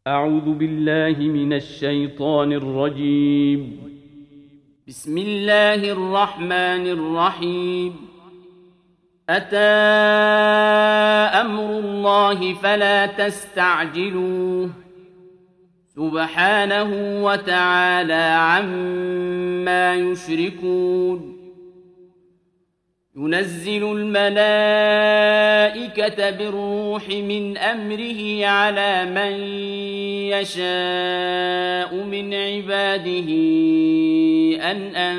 أعوذ بالله من الشيطان الرجيم. بسم الله الرحمن الرحيم. أتى أمر الله فلا تستعجلوه سبحانه وتعالى عما يشركون. ينزل الملائكة بالروح من أمره على من يشاء من عباده أن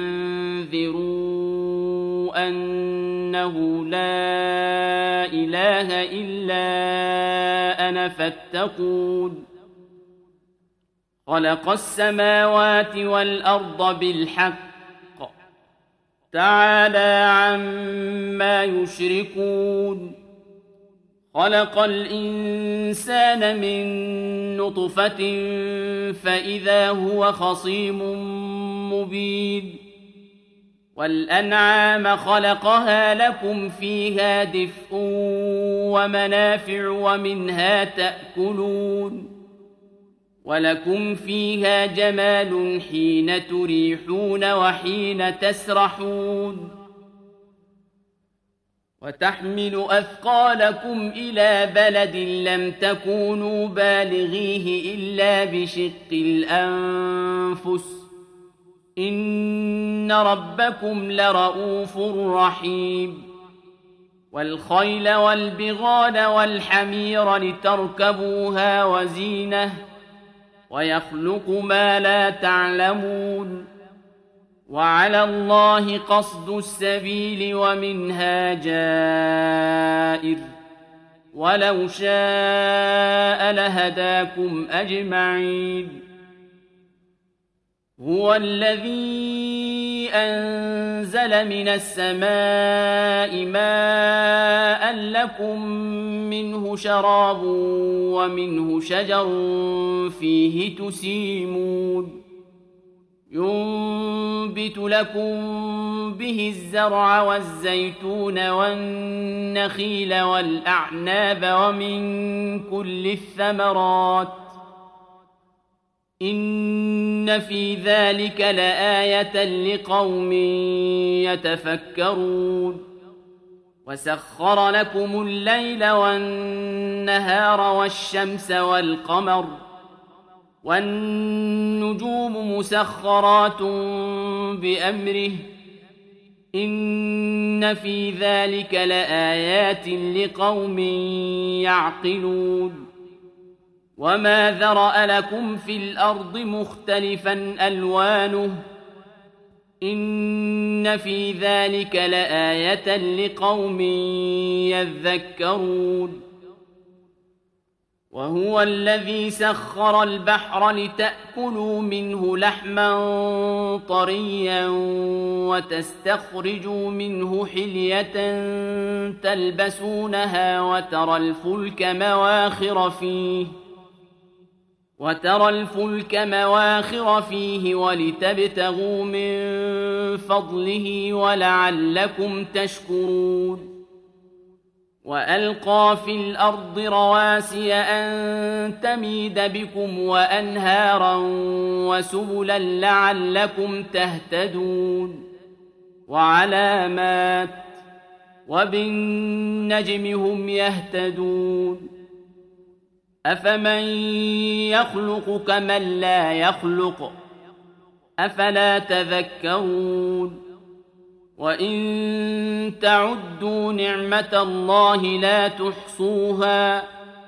أنذروا أنه لا إله إلا أنا فاتقون. خلق السماوات والأرض بالحق تعالى عما يشركون. خلق الإنسان من نطفة فإذا هو خصيم مبين. والأنعام خلقها لكم فيها دفء ومنافع ومنها تأكلون. ولكم فيها جمال حين تريحون وحين تسرحون. وتحمل أثقالكم إلى بلد لم تكونوا بالغيه إلا بشق الأنفس إن ربكم لرؤوف رحيم. والخيل والبغال والحمير لتركبوها وزينة ويخلق ما لا تعلمون. وعلى الله قصد السبيل ومنها جائر ولو شاء لهداكم أجمعين. هو الذي أنزل من السماء ماء لكم منه شراب ومنه شجر فيه تسيمون. ينبت لكم به الزرع والزيتون والنخيل والأعناب ومن كل الثمرات إن في ذلك لآية لقوم يتفكرون. وسخر لكم الليل والنهار والشمس والقمر والنجوم مسخرات بأمره إن في ذلك لآيات لقوم يعقلون. وما ذرأ لكم في الأرض مختلفا ألوانه إن في ذلك لآية لقوم يذكرون. وهو الذي سخر البحر لتأكلوا منه لحما طريا وتستخرجوا منه حلية تلبسونها وترى الفلك مواخر فيه ولتبتغوا من فضله ولعلكم تشكرون. وألقى في الأرض رواسي أن تميد بكم وأنهارا وسبلا لعلكم تهتدون. وعلامات وبالنجم هم يهتدون. أفمن يخلق كمن لا يخلق أفلا تذكرون. وإن تعدوا نعمة الله لا تحصوها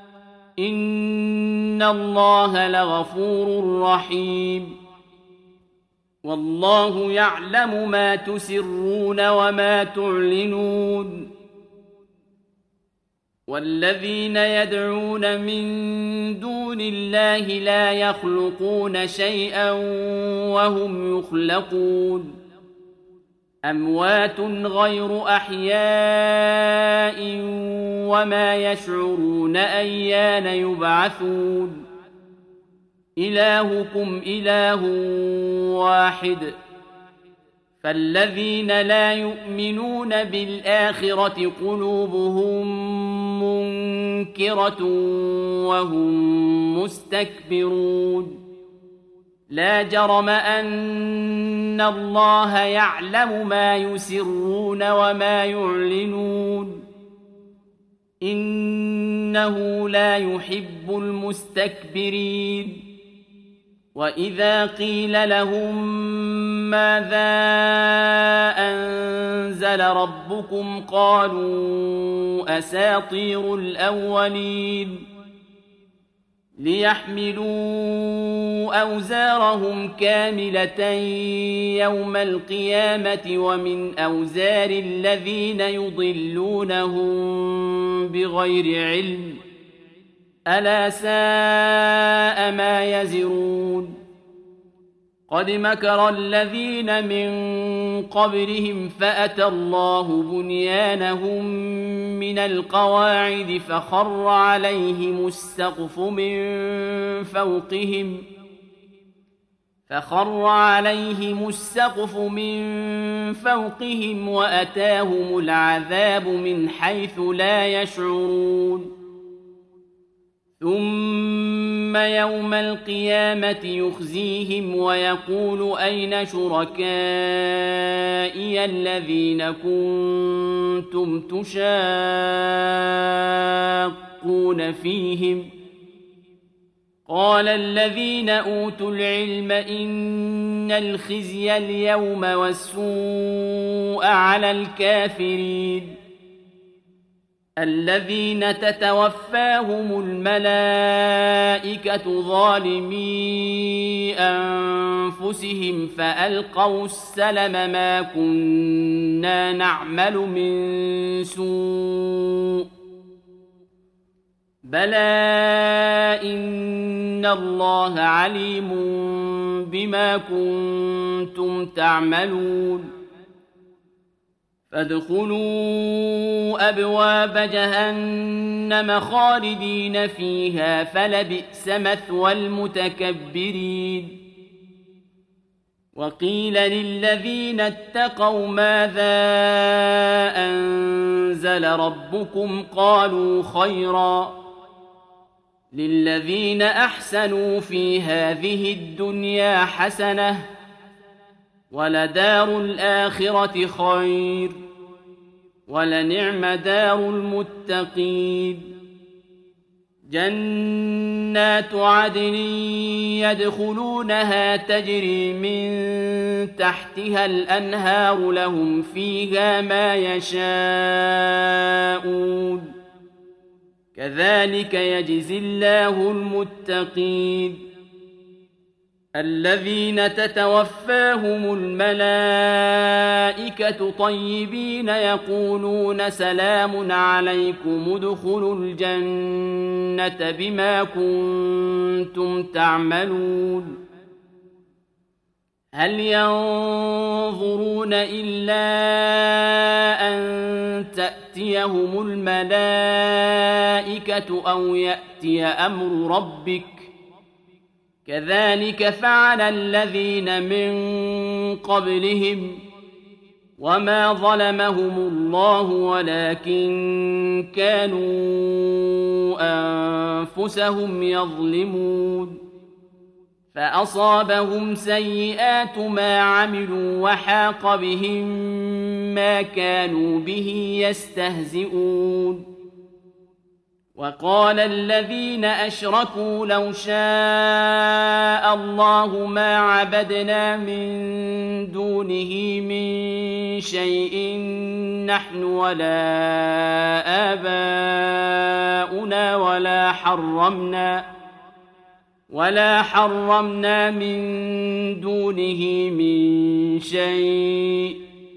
إن الله لغفور رحيم. والله يعلم ما تسرون وما تعلنون. والذين يدعون من دون الله لا يخلقون شيئا وهم يخلقون. أموات غير أحياء وما يشعرون أيان يبعثون. إلهكم إله واحد فالذين لا يؤمنون بالآخرة قلوبهم منكرة وهم مستكبرون لا جرم أن الله يعلم ما يسرون وما يعلنون إنه لا يحب المستكبرين وإذا قيل لهم ماذا أنزل ربكم قالوا أساطير الأولين ليحملوا أوزارهم كاملة يوم القيامة ومن أوزار الذين يضلونهم بغير علم ألا ساء ما يزرون قد مكر الذين من قبلهم فأتى الله بنيانهم من القواعد فخر عليهم السقف من فوقهم وأتاهم العذاب من حيث لا يشعرون ثم يوم القيامة يخزيهم ويقول أين شركائي الذين كنتم تشاقون فيهم قال الذين أوتوا العلم إن الخزي اليوم والسوء على الكافرين الذين تتوفاهم الملائكة ظالمي أنفسهم فألقوا السلم ما كنا نعمل من سوء بلى إن الله عليم بما كنتم تعملون فادخلوا أبواب جهنم خالدين فيها فلبئس مثوى المتكبرين وقيل للذين اتقوا ماذا أنزل ربكم قالوا خيرا للذين أحسنوا في هذه الدنيا حسنة ولدار الآخرة خير ولنعم دار المتقين جنات عدن يدخلونها تجري من تحتها الأنهار لهم فيها ما يشاءون كذلك يجزي الله المتقين الذين تتوفاهم الملائكة طيبين يقولون سلام عليكم ادخلوا الجنة بما كنتم تعملون هل ينظرون إلا أن تأتيهم الملائكة أو يأتي أمر ربك كذلك فعل الذين من قبلهم وما ظلمهم الله ولكن كانوا أنفسهم يظلمون فأصابهم سيئات ما عملوا وحاق بهم ما كانوا به يستهزئون وقال الذين أشركوا لو شاء الله ما عبدنا من دونه من شيء نحن ولا آباؤنا ولا حرمنا من دونه من شيء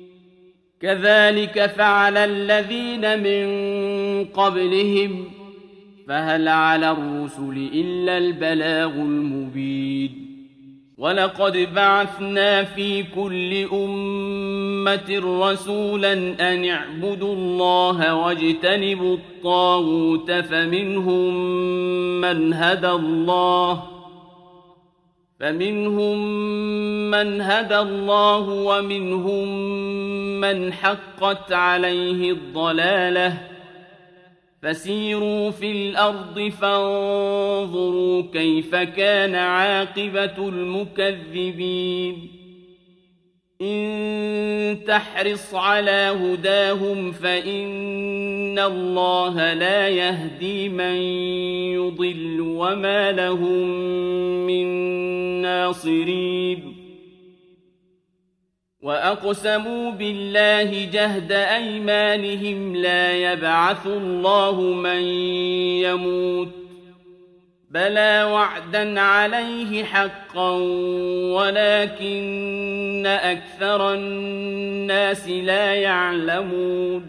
كذلك فعل الذين من قبلهم فهل على الرسل إلا البلاغ المبين ولقد بعثنا في كل أمة رسولا أن اعبدوا الله واجتنبوا الطاغوت فمنهم من هدى الله فمنهم من هدى الله ومنهم من حقت عليه الضلالة فسيروا في الأرض فانظروا كيف كان عاقبة المكذبين إن تحرص على هداهم فإن الله لا يهدي من يضل وما لهم من ناصرين وأقسموا بالله جهد أيمانهم لا يبعث الله من يموت بلى وعدا عليه حقا ولكن أكثر الناس لا يعلمون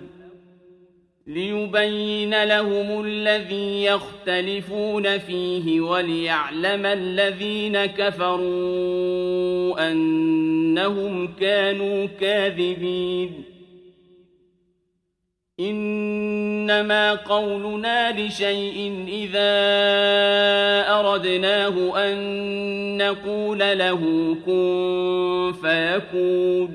ليبين لهم الذي يختلفون فيه وليعلم الذين كفروا أنهم كانوا كاذبين إنما قولنا لشيء إذا أردناه أن نقول له كن فيكون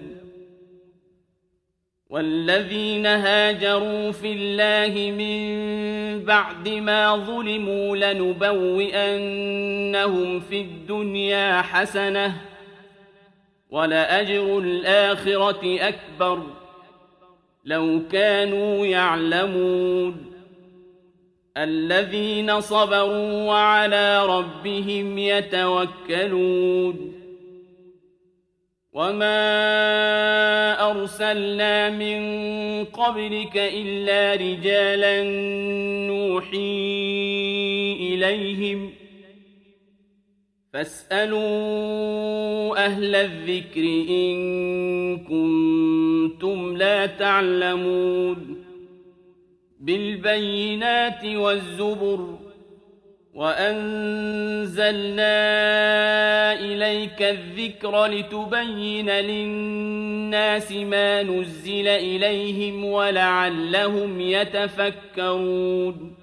والذين هاجروا في الله من بعد ما ظلموا لنبوئنهم في الدنيا حسنة ولأجر الآخرة أكبر لو كانوا يعلمون الذين صبروا وعلى ربهم يتوكلون وما أرسلنا من قبلك إلا رجالا نوحي إليهم فاسألوا أهل الذكر إن كنتم لا تعلمون بالبينات والزبر وأنزلنا إليك الذكر لتبين للناس ما نزل إليهم ولعلهم يتفكرون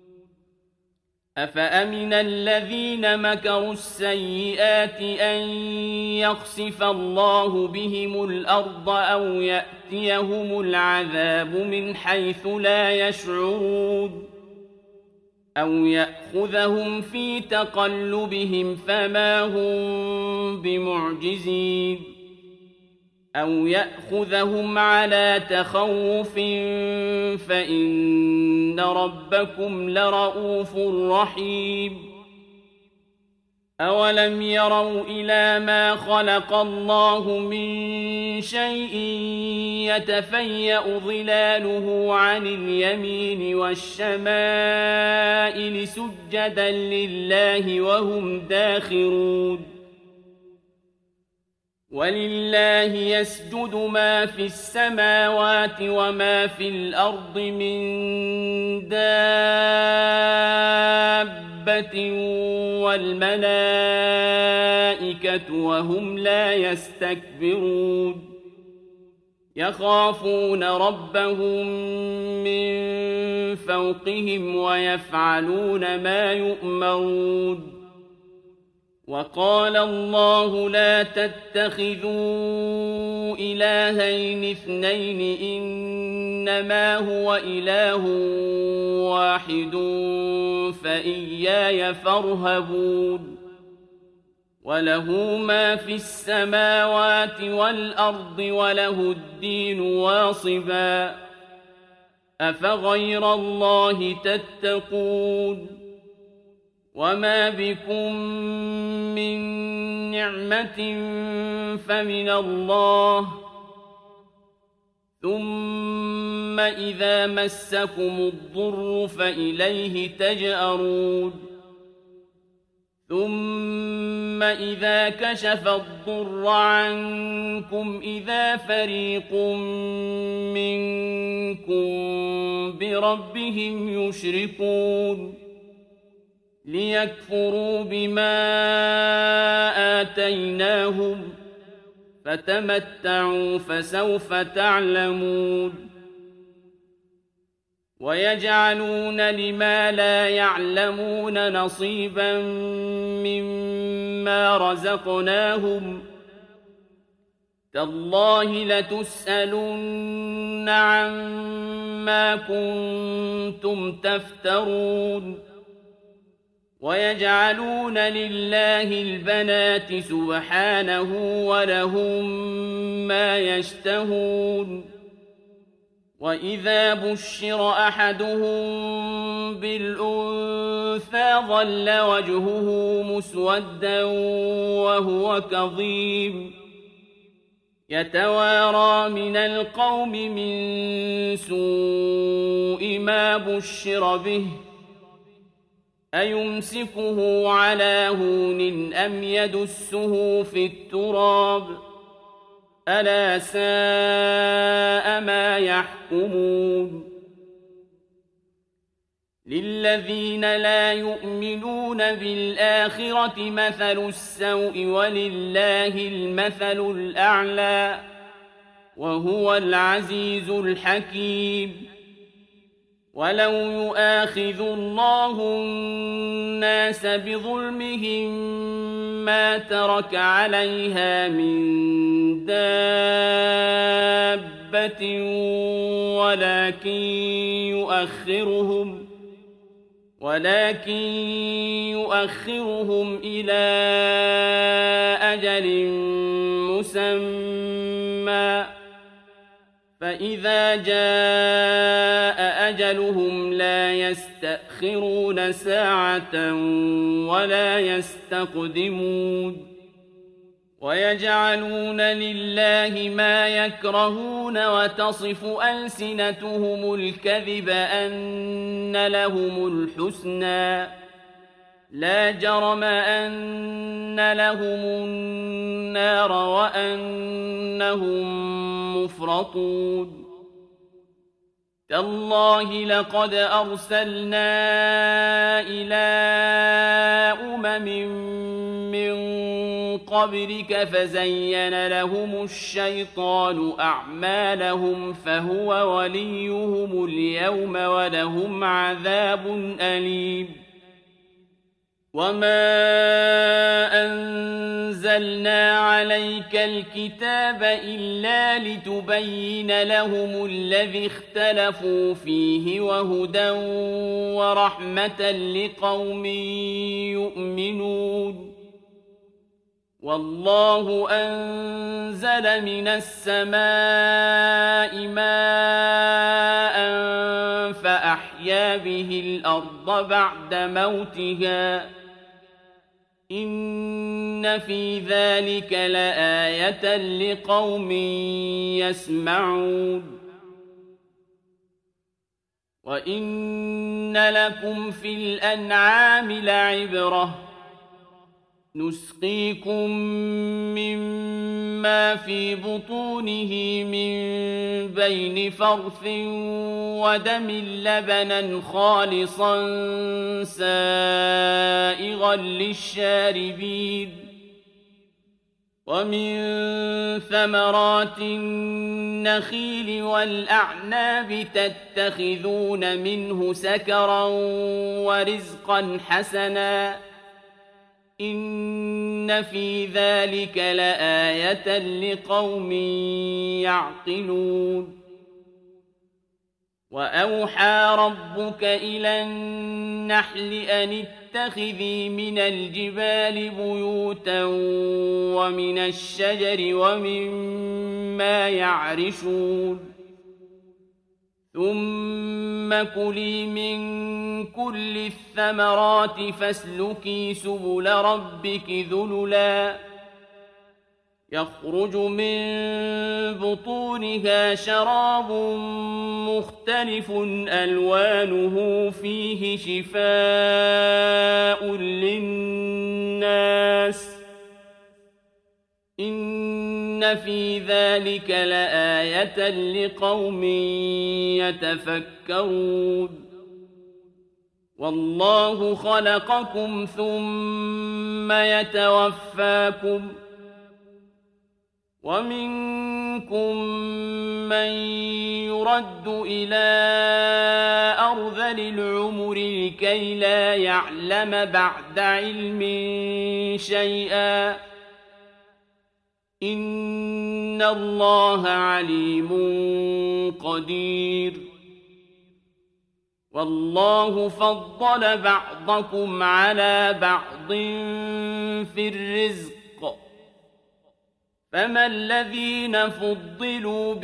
أفأمن الذين مكروا السيئات أن يخسف الله بهم الأرض أو يأتيهم العذاب من حيث لا يشعرون أو يأخذهم في تقلبهم فما هم بمعجزين أو يأخذهم على تخوف فإن ربكم لرؤوف رحيم أولم يروا إلى ما خلق الله من شيء يتفيأ ظلاله عن اليمين والشمائل سجدا لله وهم داخرون ولله يسجد ما في السماوات وما في الأرض من دابة والملائكة وهم لا يستكبرون يخافون ربهم من فوقهم ويفعلون ما يؤمرون وقال الله لا تتخذوا إلهين اثنين إنما هو إله واحد فإياي فارهبون وله ما في السماوات والأرض وله الدين واصبا أفغير الله تتقون وما بكم من نعمة فمن الله ثم إذا مسكم الضر فإليه تجأرون ثم إذا كشف الضر عنكم إذا فريق منكم بربهم يشركون ليكفروا بما آتيناهم فتمتعوا فسوف تعلمون ويجعلون لما لا يعلمون نصيبا مما رزقناهم تالله لتسألن عما كنتم تفترون ويجعلون لله البنات سبحانه ولهم ما يشتهون وإذا بشر أحدهم بالأنثى ظل وجهه مسودا وهو كظيم يتوارى من القوم من سوء ما بشر به أيمسكه على هون أم يدسه في التراب ألا ساء ما يحكمون للذين لا يؤمنون بالآخرة مثل السوء ولله المثل الأعلى وهو العزيز الحكيم ولو يؤاخذ الله الناس بظلمهم ما ترك عليها من دابة ولكن يؤخرهم إلى أجل مسمى فإذا جاء أجلهم لا يستأخرون ساعة ولا يستقدمون ويجعلون لله ما يكرهون وتصف ألسنتهم الكذب أن لهم الحسنى لا جرم أن لهم النار وأنهم مفرطون تالله لقد أرسلنا إلى من قبلك فزين لهم الشيطان أعمالهم فهو وليهم اليوم ولهم عذاب أليم وما أنزلنا عليك الكتاب إلا لتبين لهم الذي اختلفوا فيه وهدى ورحمة لقوم يؤمنون والله أنزل من السماء ماء فأحيا به الأرض بعد موتها إن في ذلك لآية لقوم يسمعون وإن لكم في الأنعام لعبرة نسقيكم مما في بطونه من بين فرث ودم لبنا خالصا سائغا للشاربين ومن ثمرات النخيل والأعناب تتخذون منه سكرا ورزقا حسنا إن في ذلك لآية لقوم يعقلون وأوحى ربك إلى النحل أن اتخذي من الجبال بيوتا ومن الشجر ومما يعرشون ثم كلي من كل الثمرات فاسلكي سبل ربك ذللا يخرج من بطونها شراب مختلف ألوانه فيه شفاء للناس إن في ذلك لآية لقوم يتفكرون والله خلقكم ثم يتوفاكم ومنكم من يرد إلى أرذل العمر لكي لا يعلم بعد علم شيئا إن الله عليم قدير والله فضل بعضكم على بعض في الرزق فما الذين فضلوا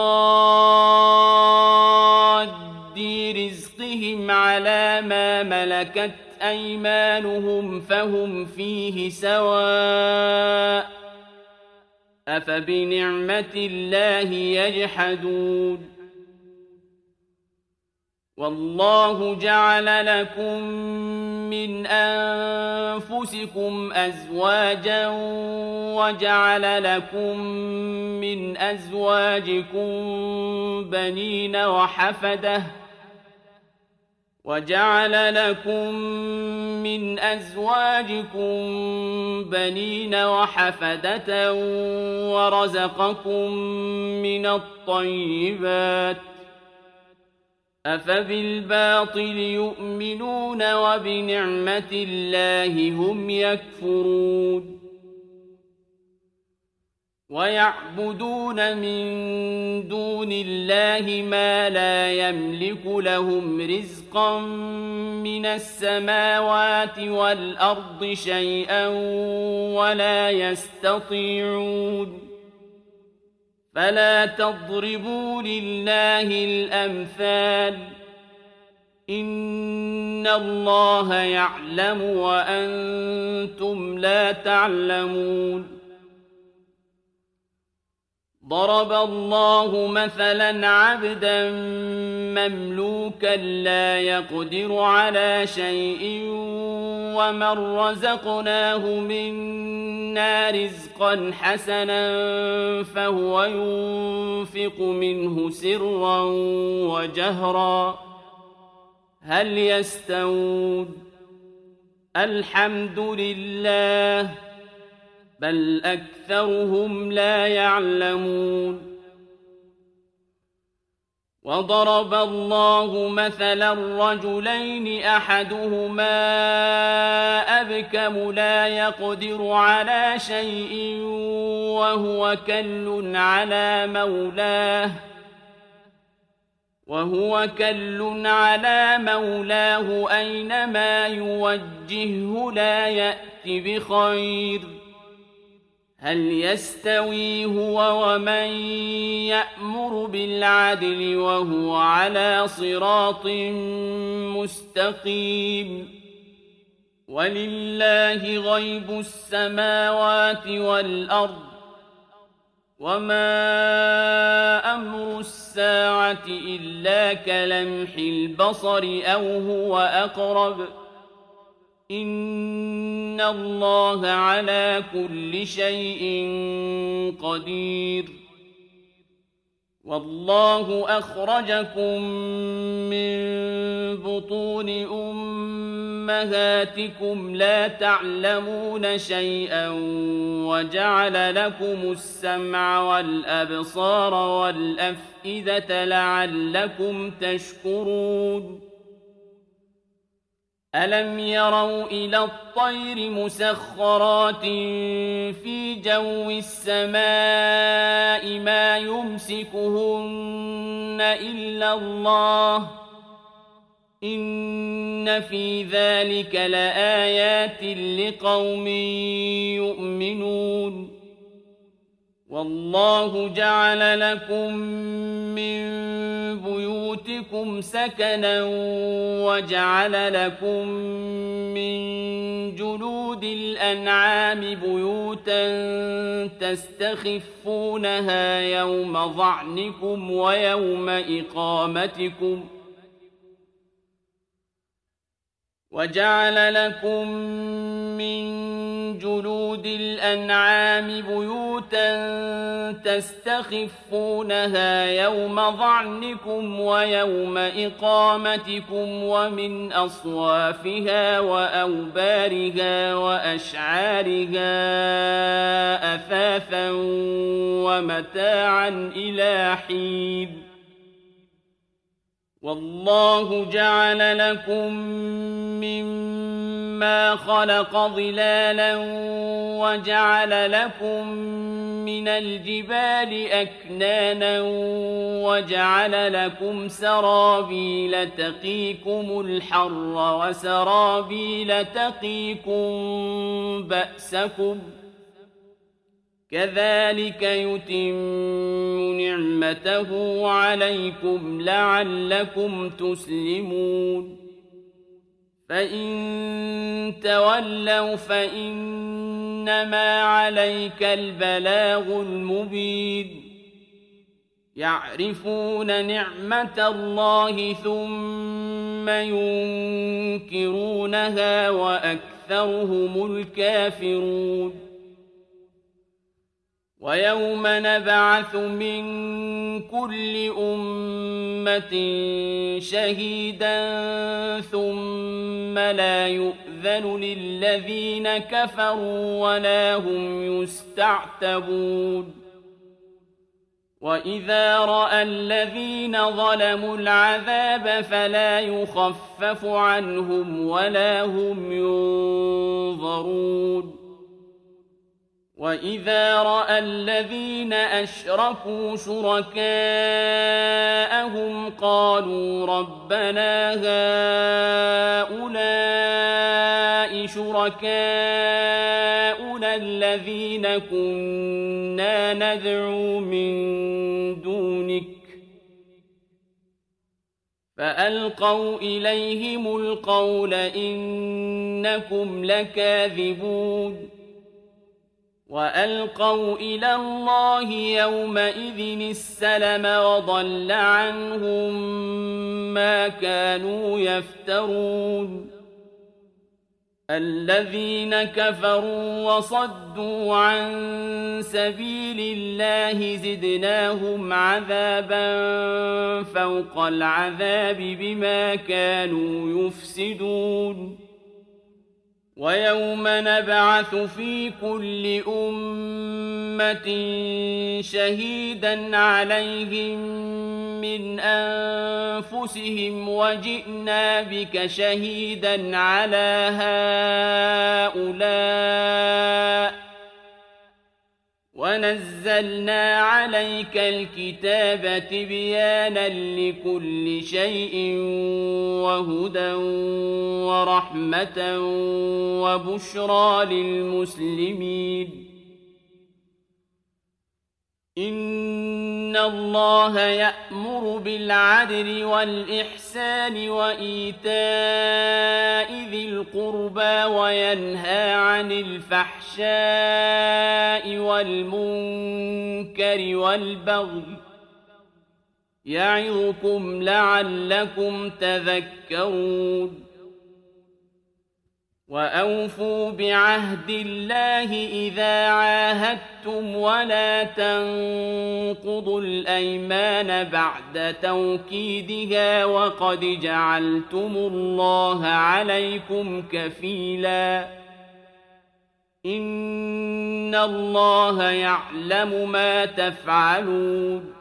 براد رزقهم على ما ملكت أيمانهم فهم فيه سواء أفبنعمة الله يجحدون والله جعل لكم من أنفسكم أزواجا وجعل لكم من أزواجكم بنين وحفدة ورزقكم من الطيبات أفبالباطل يؤمنون وبنعمة الله هم يكفرون ويعبدون من دون الله ما لا يملك لهم رزقا من السماوات والأرض شيئا ولا يستطيعون فلا تضربوا لله الأمثال إن الله يعلم وأنتم لا تعلمون ضرب الله مثلا عبدا مملوكا لا يقدر على شيء ومن رزقناه منا رزقا حسنا فهو ينفق منه سرا وجهرا هل يستوون الحمد لله بل أكثرهم لا يعلمون وضرب الله مثلا رجلين أحدهما أبكم لا يقدر على شيء وهو كل على مولاه أينما يوجهه لا يأت بخير هل يستوي هو ومن يأمر بالعدل وهو على صراط مستقيم ولله غيب السماوات والأرض وما أمر الساعة إلا كلمح البصر أو هو أقرب إن الله على كل شيء قدير والله أخرجكم من بطون أمهاتكم لا تعلمون شيئا وجعل لكم السمع والأبصار والأفئدة لعلكم تشكرون ألم يروا إلى الطير مسخرات في جو السماء ما يمسكهن إلا الله إن في ذلك لآيات لقوم يؤمنون والله جعل لكم من بيوتكم سكنا وجعل لكم من جلود الأنعام بيوتا تستخفونها يوم ظعنكم ويوم إقامتكم وجعل لكم من جلود جلود الأنعام بيوتا تستخفونها يوم ظعنكم ويوم إقامتكم ومن أصوافها وأوبارها وأشعارها أثاثا ومتاعا إلى حين والله جعل لكم مما خلق ظلالا وجعل لكم من الجبال أكنانا وجعل لكم سرابيل تقيكم الحر وسرابيل تقيكم بأسكم كذلك يتم نعمته عليكم لعلكم تسلمون فإن تولوا فإنما عليك البلاغ المبين يعرفون نعمة الله ثم ينكرونها وأكثرهم الكافرون ويوم نبعث من كل أمة شهيدا ثم لا يؤذن للذين كفروا ولا هم يستعتبون وإذا رأى الذين ظلموا العذاب فلا يخفف عنهم ولا هم ينظرون وإذا رأى الذين أشركوا شركاءهم قالوا ربنا هؤلاء شركاؤنا الذين كنا ندعو من دونك فألقوا إليهم القول إنكم لكاذبون وألقوا إلى الله يومئذ السلم وضل عنهم ما كانوا يفترون الذين كفروا وصدوا عن سبيل الله زدناهم عذابا فوق العذاب بما كانوا يفسدون ويوم نبعث في كل أمة شهيدا عليهم من أنفسهم وجئنا بك شهيدا على هؤلاء ونزلنا عليك الكتاب تبيانا لكل شيء وهدى ورحمة وبشرى للمسلمين إن الله يأمر بالعدل والإحسان وإيتاء ذي القربى وينهى عن الفحشاء والمنكر والبغي يعظكم لعلكم تذكرون وأوفوا بعهد الله إذا عاهدتم ولا تنقضوا الأيمان بعد توكيدها وقد جعلتم الله عليكم كفيلا إن الله يعلم ما تفعلون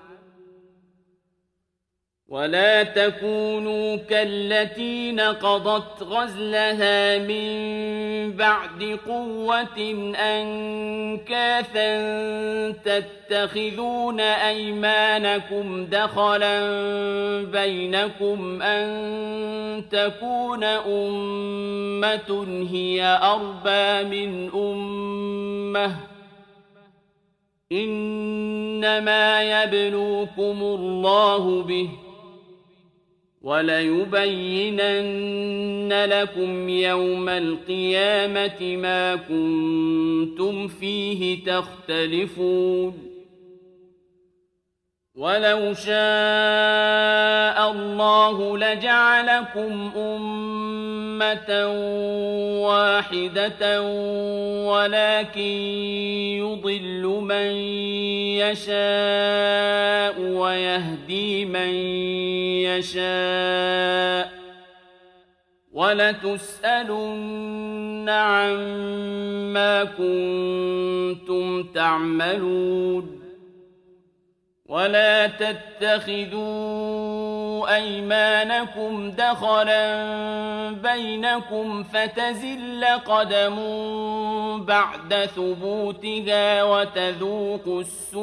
ولا تكونوا كالتي نقضت غزلها من بعد قوة أنكاثا تتخذون أيمانكم دخلا بينكم أن تكون أمة هي أربى من أمة إنما يبلوكم الله به وليبينن لكم يوم القيامة ما كنتم فيه تختلفون ولو شاء الله لجعلكم أمة واحدة ولكن يضل من يشاء ويهدي من يشاء ولتسألن عما كنتم تعملون ولا تتخذوا أيمانكم دخلا بينكم فتزل قدم بعد ثبوتها وتذوقوا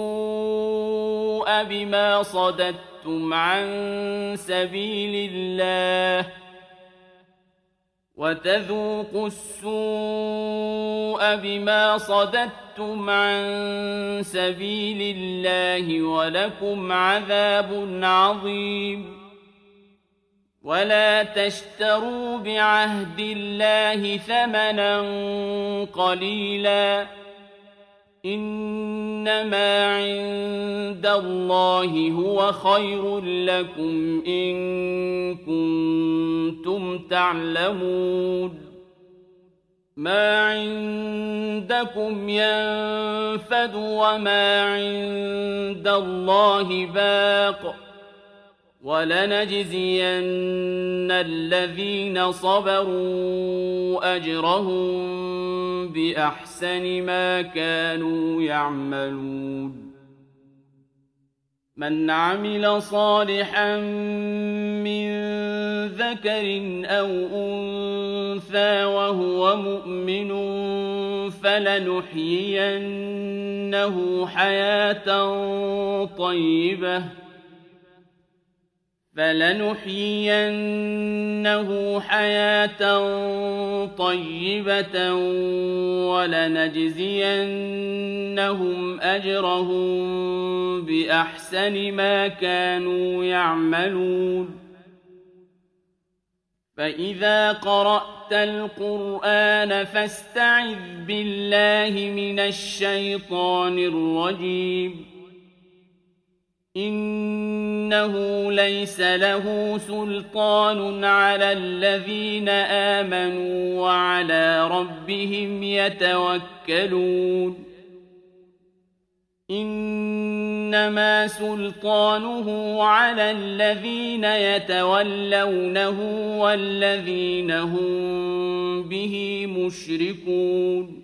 السوء بما صددتم عن سبيل الله ولكم عذاب عظيم ولا تشتروا بعهد الله ثمنا قليلا إنما عند الله هو خير لكم إن كنتم تعلمون ما عندكم ينفد وما عند الله باق ولنجزين الذين صبروا أجرهم بأحسن ما كانوا يعملون من عمل صالحا من ذكر أو أنثى وهو مؤمن فلنحيينه حياة طيبة ولنجزينهم أجرهم بأحسن ما كانوا يعملون فإذا قرأت القرآن فاستعذ بالله من الشيطان الرجيم إنه ليس له سلطان على الذين آمنوا وعلى ربهم يتوكلون إنما سلطانه على الذين يتولونه والذين هم به مشركون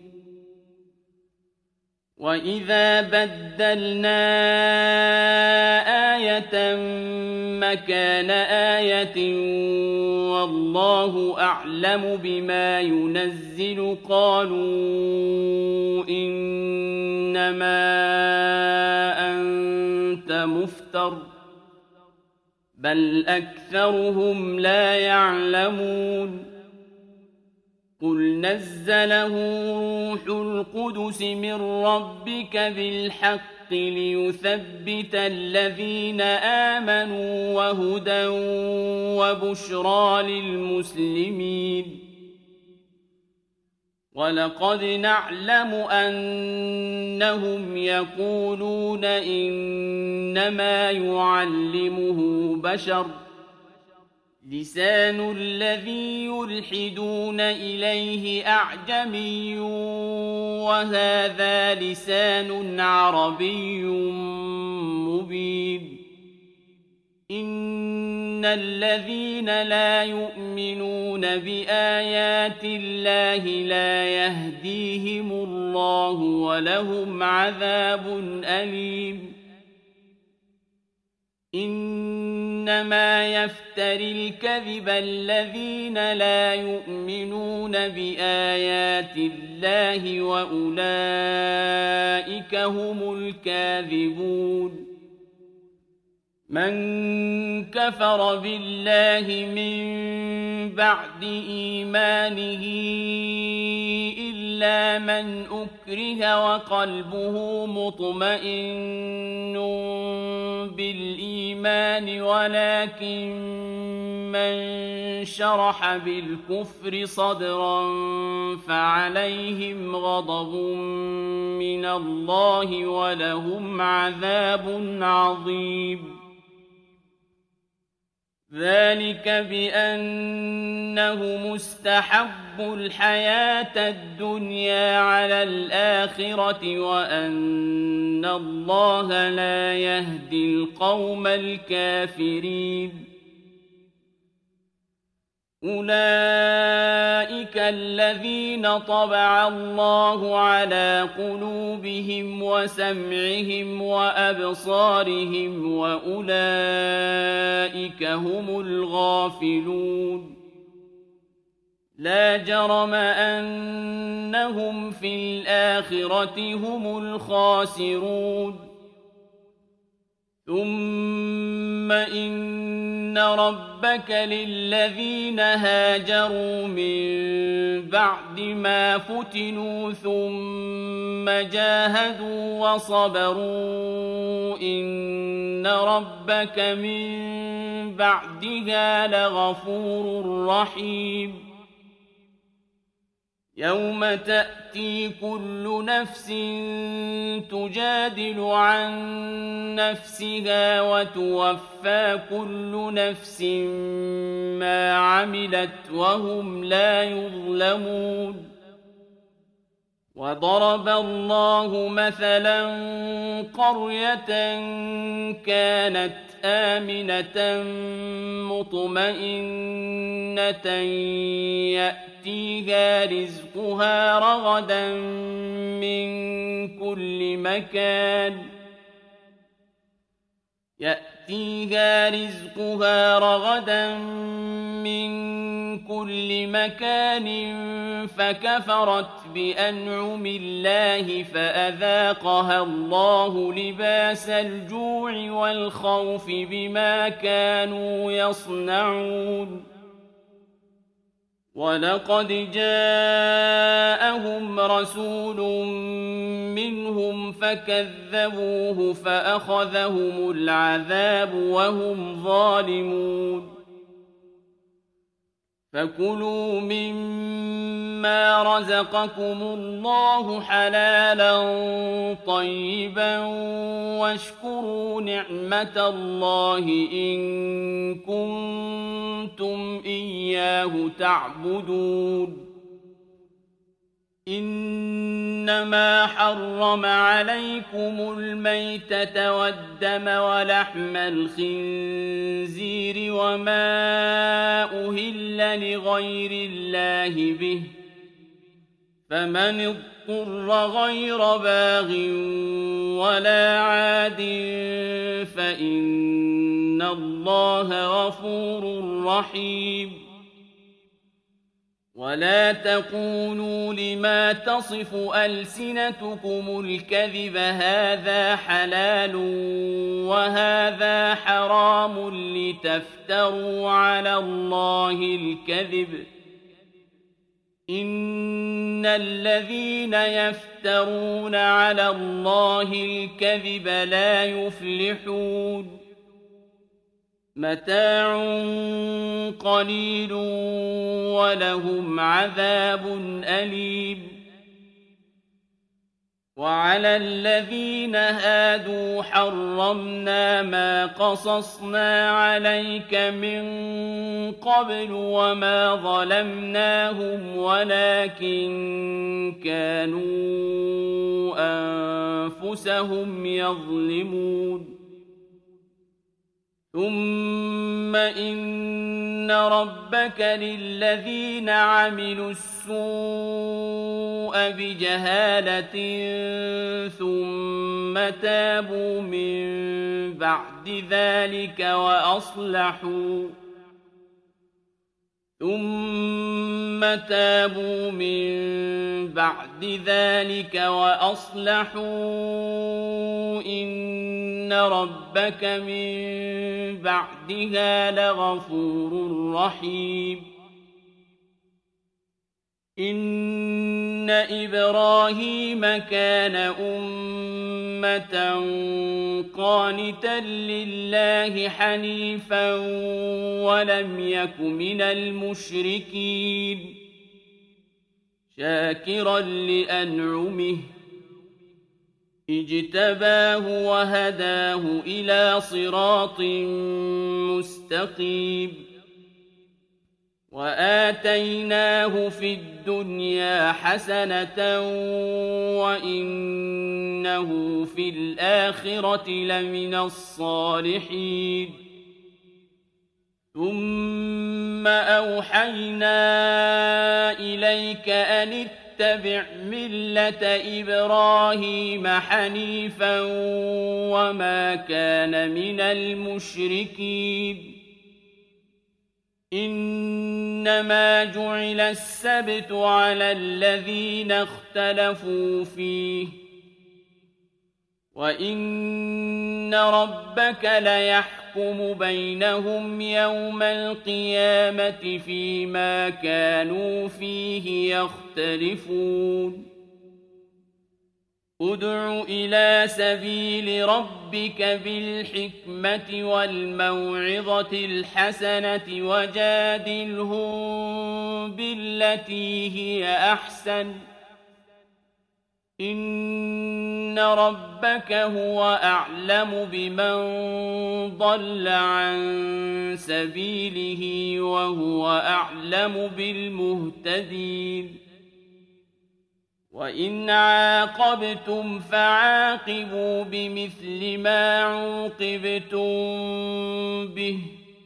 وإذا بدلنا آية مكان آية والله أعلم بما ينزل قالوا إنما أنت مفتر بل أكثرهم لا يعلمون قل نزله روح القدس من ربك بالحق ليثبت الذين آمنوا وهدى وبشرى للمسلمين ولقد نعلم أنهم يقولون إنما يعلمه بشر لسان الذي يلحدون إليه أعجمي وهذا لسان عربي مبين إن الذين لا يؤمنون بآيات الله لا يهديهم الله ولهم عذاب أليم إنما يفتري الكذب الذين لا يؤمنون بآيات الله وأولئك هم الكاذبون من كفر بالله من بعد إيمانه إلا من أكره وقلبه مطمئن بالإيمان ولكن من شرح بالكفر صدرا فعليهم غضب من الله ولهم عذاب عظيم ذلك بأنه مستحب الحياة الدنيا على الآخرة وأن الله لا يهدي القوم الكافرين أولئك الذين طبع الله على قلوبهم وسمعهم وأبصارهم وأولئك هم الغافلون لا جرم أنهم في الآخرة هم الخاسرون ثم إن ربك للذين هاجروا من بعد ما فتنوا ثم جاهدوا وصبروا إن ربك من بعدها لغفور رحيم يوم تأتي كل نفس تجادل عن نفسها وتوفى كل نفس ما عملت وهم لا يظلمون وضرب الله مثلا قرية كانت آمنة مطمئنة يأتيها رزقها رغدا من كل مكان فكفرت بأنعم الله فأذاقها الله لباس الجوع والخوف بما كانوا يصنعون ولقد جاءهم رسول منهم فكذبوه فأخذهم العذاب وهم ظالمون فكلوا مما رزقكم الله حلالا طيبا واشكروا نعمة الله إن كنتم إياه تعبدون إنما حرم عليكم الميتة والدم ولحم الخنزير وما أهل لغير الله به فمن اضطر غير باغ ولا عاد فإن الله غفور رحيم ولا تقولوا لما تصف ألسنتكم الكذب هذا حلال وهذا حرام لتفتروا على الله الكذب إن الذين يفترون على الله الكذب لا يفلحون متاع قليل ولهم عذاب أليم وعلى الذين هادوا حرمنا ما قصصنا عليك من قبل وما ظلمناهم ولكن كانوا أنفسهم يظلمون ثم إن ربك للذين عملوا السوء بجهالة ثم تابوا من بعد ذلك ثم تابوا من بعد ذلك وأصلحوا إن ربك من بعدها لغفور رحيم إن إبراهيم كان أمة قانتا لله حنيفا ولم يك من المشركين شاكرا لأنعمه اجتباه وهداه إلى صراط مستقيم وآتيناه في الدنيا حسنة وإنه في الآخرة لمن الصالحين ثم أوحينا إليك أن اتبع ملة إبراهيم حنيفا وما كان من المشركين إنما جعل السبت على الذين اختلفوا فيه وإن ربك ليحكم بينهم يوم القيامة فيما كانوا فيه يختلفون ادع إلى سبيل ربك بالحكمة والموعظة الحسنة وجادلهم بالتي هي أحسن إن ربك هو أعلم بمن ضل عن سبيله وهو أعلم بالمهتدين وإن عاقبتم فعاقبوا بمثل ما عوقبتم به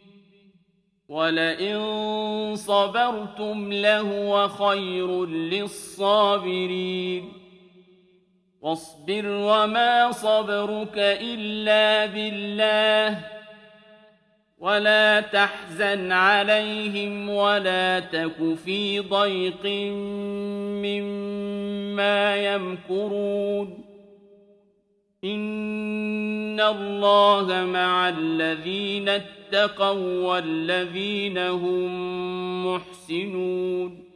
ولئن صبرتم لهو خير للصابرين واصبر وما صبرك إلا بالله ولا تحزن عليهم ولا تك في ضيق مما يمكرون إن الله مع الذين اتقوا والذين هم محسنون